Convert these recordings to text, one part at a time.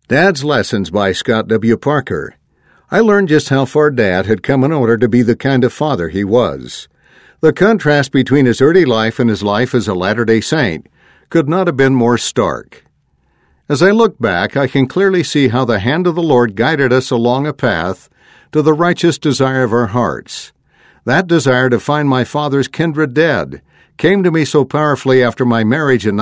Dad's Lessons by Scott W. Parker. I learned just how far Dad had come in order to be the kind of father he was. The contrast between his early life and his life as a Latter-day Saint could not have been more stark. As I look back, I can clearly see how the hand of the Lord guided us along a path to the righteous desire of our hearts. That desire to find my father's kindred dead came to me so powerfully after my marriage in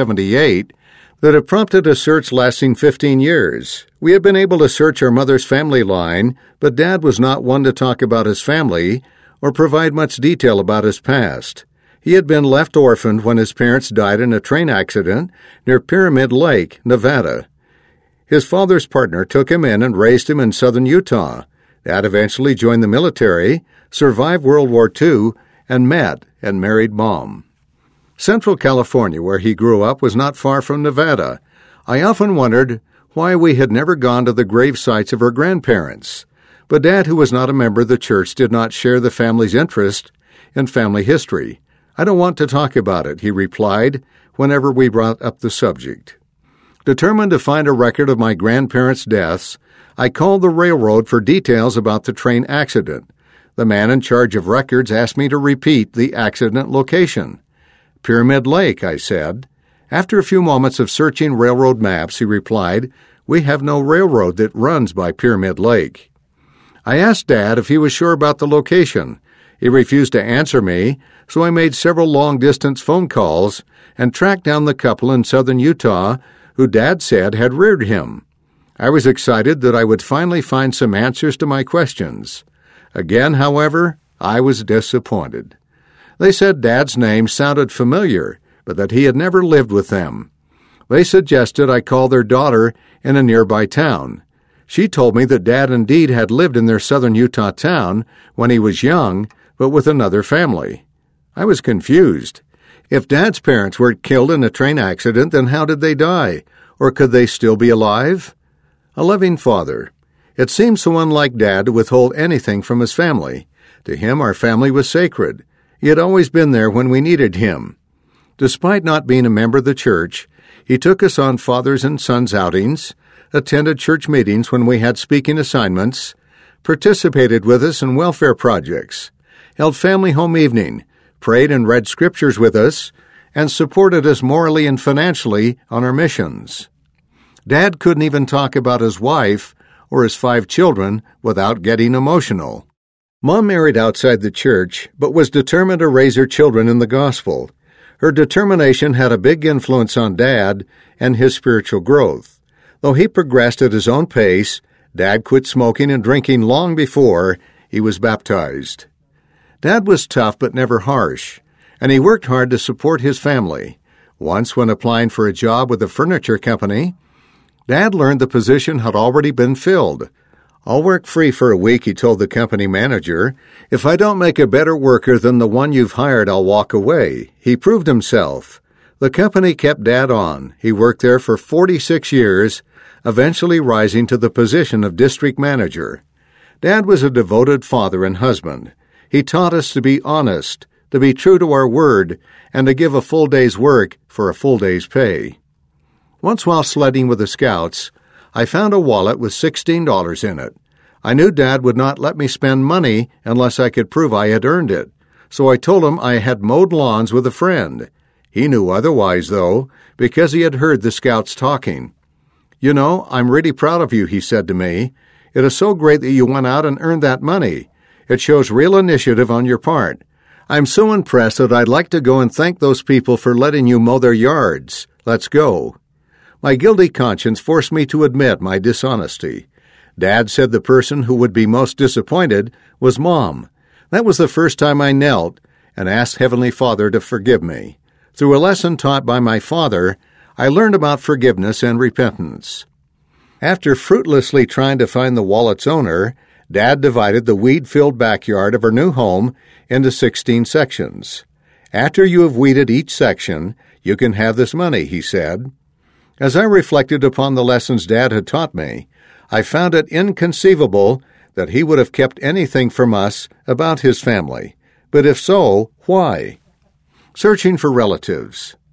1978 that it prompted a search lasting 15 years. We had been able to search our mother's family line, but Dad was not one to talk about his family or provide much detail about his past. He had been left orphaned when his parents died in a train accident near Pyramid Lake, Nevada. His father's partner took him in and raised him in southern Utah. Dad eventually joined the military, survived World War II, and met and married Mom. Central California, where he grew up, was not far from Nevada. I often wondered why we had never gone to the grave sites of our grandparents. But Dad, who was not a member of the church, did not share the family's interest in family history. "I don't want to talk about it," he replied whenever we brought up the subject. Determined to find a record of my grandparents' deaths, I called the railroad for details about the train accident. The man in charge of records asked me to repeat the accident location. "Pyramid Lake," I said. After a few moments of searching railroad maps, he replied, "We have no railroad that runs by Pyramid Lake." I asked Dad if he was sure about the location. He refused to answer me, so I made several long-distance phone calls and tracked down the couple in southern Utah who Dad said had reared him. I was excited that I would finally find some answers to my questions. Again, however, I was disappointed. They said Dad's name sounded familiar, but that he had never lived with them. They suggested I call their daughter in a nearby town. She told me that Dad indeed had lived in their southern Utah town when he was young, but with another family. I was confused. If Dad's parents were killed in a train accident, then how did they die? Or could they still be alive? A loving father. It seemed so unlike Dad to withhold anything from his family. To him, our family was sacred. He had always been there when we needed him. Despite not being a member of the church, he took us on fathers and sons outings, attended church meetings when we had speaking assignments, participated with us in welfare projects, held family home evening, prayed and read scriptures with us, and supported us morally and financially on our missions. Dad couldn't even talk about his wife or his 5 children without getting emotional. Mom married outside the church, but was determined to raise her children in the gospel. Her determination had a big influence on Dad and his spiritual growth. Though he progressed at his own pace, Dad quit smoking and drinking long before he was baptized. Dad was tough but never harsh, and he worked hard to support his family. Once, when applying for a job with a furniture company, Dad learned the position had already been filled. "I'll work free for a week," he told the company manager. "If I don't make a better worker than the one you've hired, I'll walk away." He proved himself. The company kept Dad on. He worked there for 46 years, eventually rising to the position of district manager. Dad was a devoted father and husband. He taught us to be honest, to be true to our word, and to give a full day's work for a full day's pay. Once while sledding with the Scouts, I found a wallet with $16 in it. I knew Dad would not let me spend money unless I could prove I had earned it, so I told him I had mowed lawns with a friend. He knew otherwise, though, because he had heard the Scouts talking. "You know, I'm really proud of you," he said to me. "It is so great that you went out and earned that money. It shows real initiative on your part. I'm so impressed that I'd like to go and thank those people for letting you mow their yards. Let's go." My guilty conscience forced me to admit my dishonesty. Dad said the person who would be most disappointed was Mom. That was the first time I knelt and asked Heavenly Father to forgive me. Through a lesson taught by my father, I learned about forgiveness and repentance. After fruitlessly trying to find the wallet's owner, Dad divided the weed-filled backyard of our new home into 16 sections. "After you have weeded each section, you can have this money," he said. As I reflected upon the lessons Dad had taught me, I found it inconceivable that he would have kept anything from us about his family. But if so, why? Searching for relatives.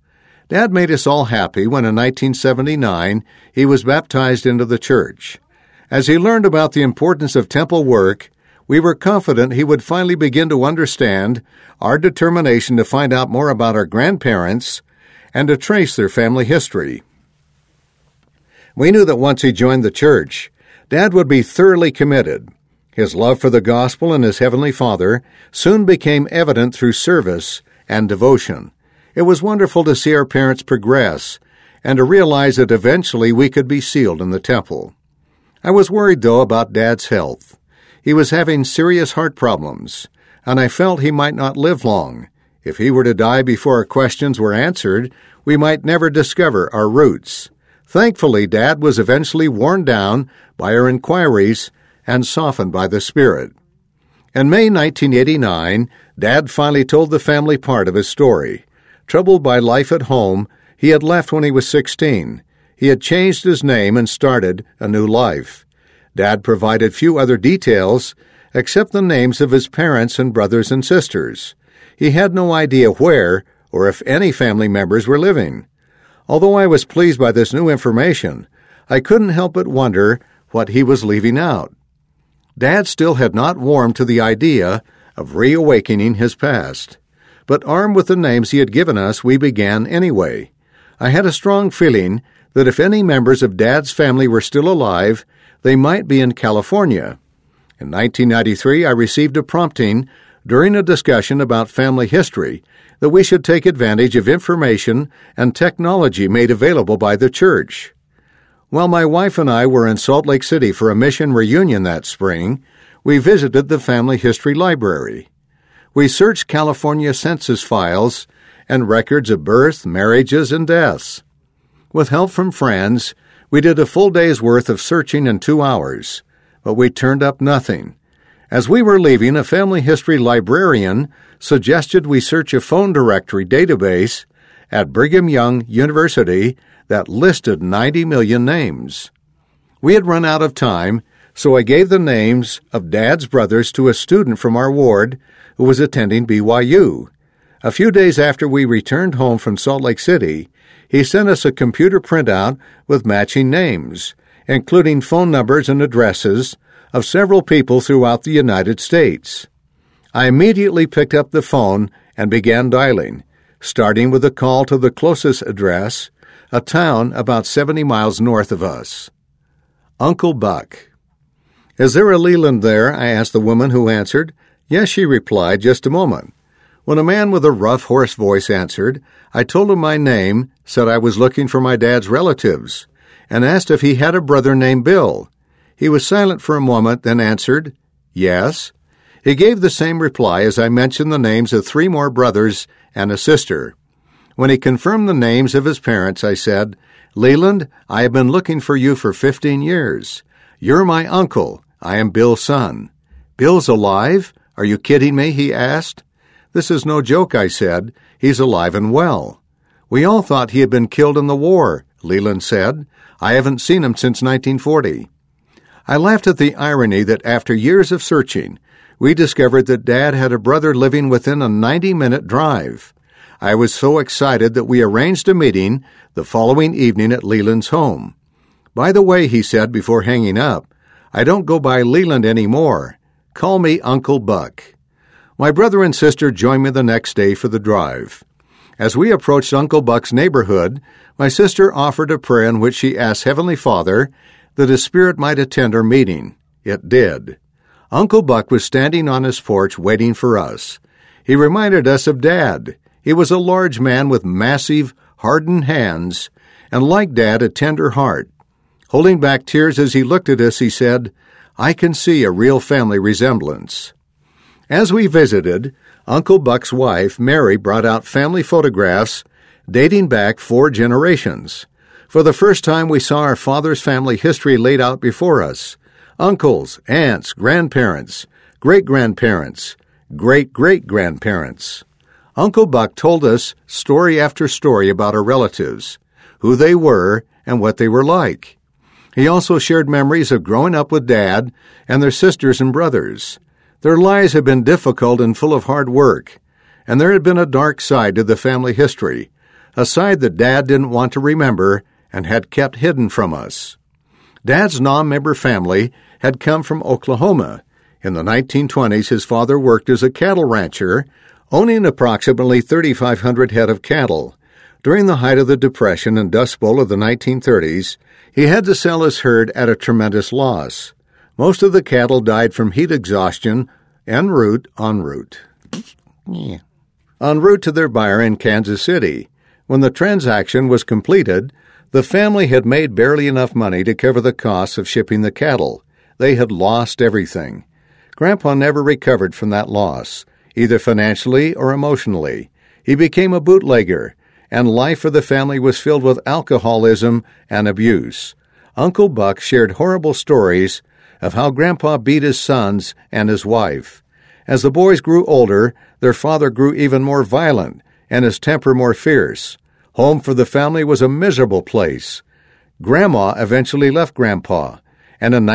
Dad made us all happy when in 1979 he was baptized into the church. As he learned about the importance of temple work, we were confident he would finally begin to understand our determination to find out more about our grandparents and to trace their family history. We knew that once he joined the church, Dad would be thoroughly committed. His love for the gospel and his Heavenly Father soon became evident through service and devotion. It was wonderful to see our parents progress and to realize that eventually we could be sealed in the temple. I was worried, though, about Dad's health. He was having serious heart problems, and I felt he might not live long. If he were to die before our questions were answered, we might never discover our roots. Thankfully, Dad was eventually worn down by our inquiries and softened by the Spirit. In May 1989, Dad finally told the family part of his story. Troubled by life at home, he had left when he was 16. He had changed his name and started a new life. Dad provided few other details except the names of his parents and brothers and sisters. He had no idea where or if any family members were living. Although I was pleased by this new information, I couldn't help but wonder what he was leaving out. Dad still had not warmed to the idea of reawakening his past. But armed with the names he had given us, we began anyway. I had a strong feeling that if any members of Dad's family were still alive, they might be in California. In 1993, I received a prompting during a discussion about family history that we should take advantage of information and technology made available by the church. While my wife and I were in Salt Lake City for a mission reunion that spring, we visited the Family History Library. We searched California census files and records of births, marriages, and deaths. With help from friends, we did a full day's worth of searching in 2 hours, but we turned up nothing. As we were leaving, a family history librarian suggested we search a phone directory database at Brigham Young University that listed 90 million names. We had run out of time, so I gave the names of Dad's brothers to a student from our ward who was attending BYU. A few days after we returned home from Salt Lake City, he sent us a computer printout with matching names, including phone numbers and addresses of several people throughout the United States. I immediately picked up the phone and began dialing, starting with a call to the closest address, a town about 70 miles north of us. Uncle Buck. "Is there a Leland there?" I asked the woman who answered. "Yes," she replied, "just a moment." When a man with a rough, hoarse voice answered, I told him my name, said I was looking for my dad's relatives, and asked if he had a brother named Bill. He was silent for a moment, then answered, "Yes." He gave the same reply as I mentioned the names of 3 more brothers and a sister. When he confirmed the names of his parents, I said, "Leland, I have been looking for you for 15 years. You're my uncle. I am Bill's son." "Bill's alive? Are you kidding me?" he asked. "This is no joke," I said. "He's alive and well." "We all thought he had been killed in the war," Leland said. "I haven't seen him since 1940. I laughed at the irony that after years of searching, we discovered that Dad had a brother living within a 90-minute drive. I was so excited that we arranged a meeting the following evening at Leland's home. "By the way," he said before hanging up, "I don't go by Leland anymore. Call me Uncle Buck." My brother and sister joined me the next day for the drive. As we approached Uncle Buck's neighborhood, my sister offered a prayer in which she asked Heavenly Father that His Spirit might attend our meeting. It did. Uncle Buck was standing on his porch waiting for us. He reminded us of Dad. He was a large man with massive, hardened hands, and like Dad, a tender heart. Holding back tears as he looked at us, he said, "I can see a real family resemblance." As we visited, Uncle Buck's wife, Mary, brought out family photographs dating back 4 generations. For the first time, we saw our father's family history laid out before us. Uncles, aunts, grandparents, great-grandparents, great-great-grandparents. Uncle Buck told us story after story about our relatives, who they were, and what they were like. He also shared memories of growing up with Dad and their sisters and brothers. Their lives had been difficult and full of hard work, and there had been a dark side to the family history, a side that Dad didn't want to remember and had kept hidden from us. Dad's non-member family had come from Oklahoma. In the 1920s, his father worked as a cattle rancher, owning approximately 3,500 head of cattle. During the height of the Depression and Dust Bowl of the 1930s, he had to sell his herd at a tremendous loss. Most of the cattle died from heat exhaustion en route to their buyer in Kansas City. When the transaction was completed, the family had made barely enough money to cover the costs of shipping the cattle. They had lost everything. Grandpa never recovered from that loss, either financially or emotionally. He became a bootlegger, and life for the family was filled with alcoholism and abuse. Uncle Buck shared horrible stories of how Grandpa beat his sons and his wife. As the boys grew older, their father grew even more violent and his temper more fierce. Home for the family was a miserable place. Grandma eventually left Grandpa, and in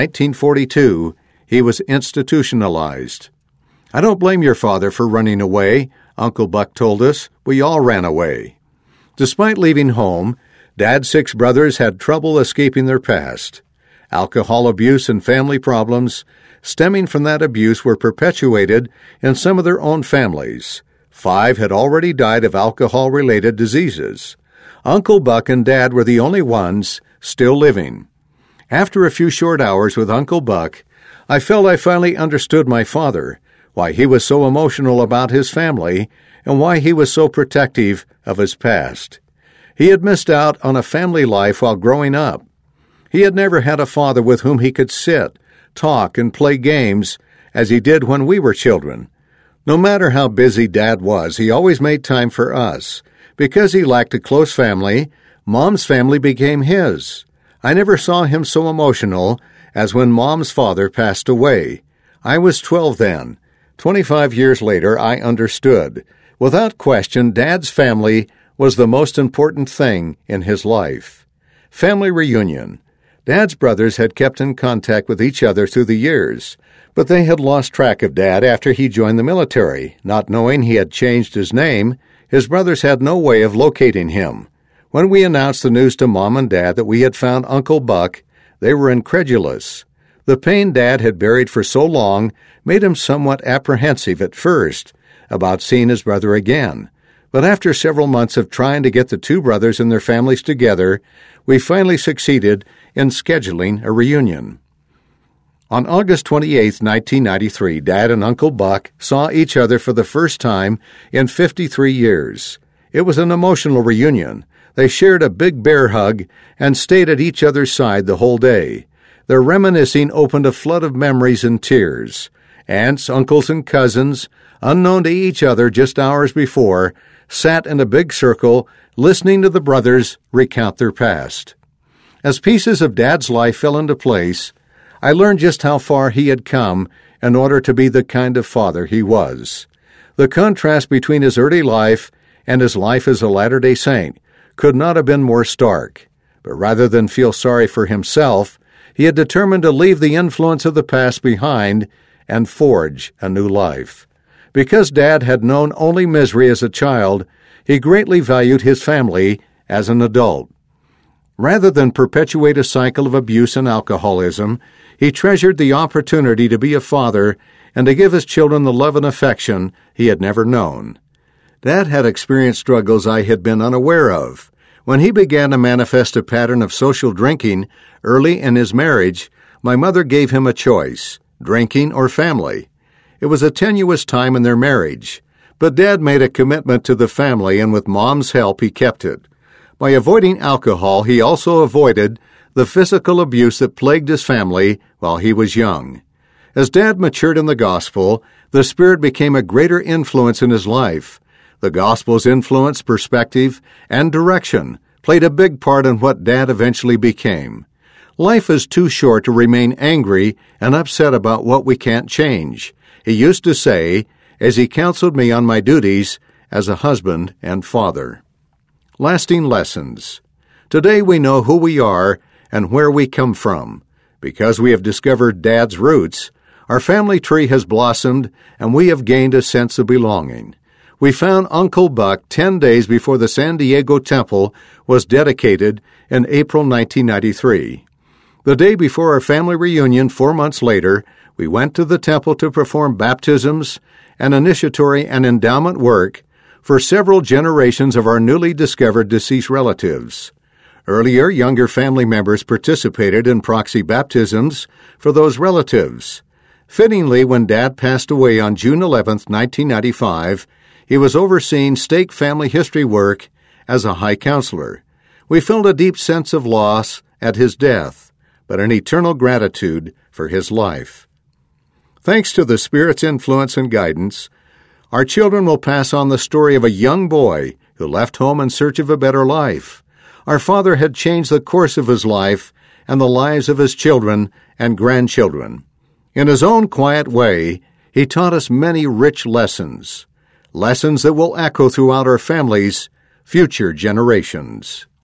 1942, he was institutionalized. "I don't blame your father for running away," Uncle Buck told us. "We all ran away." Despite leaving home, Dad's 6 brothers had trouble escaping their past. Alcohol abuse and family problems stemming from that abuse were perpetuated in some of their own families. 5 had already died of alcohol-related diseases. Uncle Buck and Dad were the only ones still living. After a few short hours with Uncle Buck, I felt I finally understood my father, why he was so emotional about his family, and why he was so protective of his past. He had missed out on a family life while growing up. He had never had a father with whom he could sit, talk, and play games as he did when we were children. No matter how busy Dad was, he always made time for us. Because he lacked a close family, Mom's family became his. I never saw him so emotional as when Mom's father passed away. I was 12 then. 25 years later, I understood. Without question, Dad's family was the most important thing in his life. Family reunion. Dad's brothers had kept in contact with each other through the years, but they had lost track of Dad after he joined the military. Not knowing he had changed his name, his brothers had no way of locating him. When we announced the news to Mom and Dad that we had found Uncle Buck, they were incredulous. The pain Dad had buried for so long made him somewhat apprehensive at first about seeing his brother again. But after several months of trying to get the 2 brothers and their families together, we finally succeeded in scheduling a reunion. On August 28, 1993, Dad and Uncle Buck saw each other for the first time in 53 years. It was an emotional reunion. They shared a big bear hug and stayed at each other's side the whole day. Their reminiscing opened a flood of memories and tears. Aunts, uncles, and cousins, unknown to each other just hours before, sat in a big circle listening to the brothers recount their past. As pieces of Dad's life fell into place, I learned just how far he had come in order to be the kind of father he was. The contrast between his early life and his life as a Latter-day Saint could not have been more stark. But rather than feel sorry for himself, he had determined to leave the influence of the past behind and forge a new life. Because Dad had known only misery as a child, he greatly valued his family as an adult. Rather than perpetuate a cycle of abuse and alcoholism, he treasured the opportunity to be a father and to give his children the love and affection he had never known. Dad had experienced struggles I had been unaware of. When he began to manifest a pattern of social drinking early in his marriage, my mother gave him a choice, drinking or family. It was a tenuous time in their marriage, but Dad made a commitment to the family, and with Mom's help he kept it. By avoiding alcohol, he also avoided the physical abuse that plagued his family while he was young. As Dad matured in the gospel, the Spirit became a greater influence in his life. The gospel's influence, perspective, and direction played a big part in what Dad eventually became. Life is too short to remain angry and upset about what we can't change, he used to say as he counseled me on my duties as a husband and father. Lasting lessons. Today we know who we are and where we come from. Because we have discovered Dad's roots, our family tree has blossomed and we have gained a sense of belonging. We found Uncle Buck 10 days before the San Diego Temple was dedicated in April 1993. The day before our family reunion 4 months later, we went to the temple to perform baptisms and initiatory and endowment work for several generations of our newly discovered deceased relatives. Earlier, younger family members participated in proxy baptisms for those relatives. Fittingly, when Dad passed away on June 11, 1995, he was overseeing stake family history work as a high counselor. We felt a deep sense of loss at his death, but an eternal gratitude for his life. Thanks to the Spirit's influence and guidance, our children will pass on the story of a young boy who left home in search of a better life. Our father had changed the course of his life and the lives of his children and grandchildren. In his own quiet way, he taught us many rich lessons that will echo throughout our family's future generations.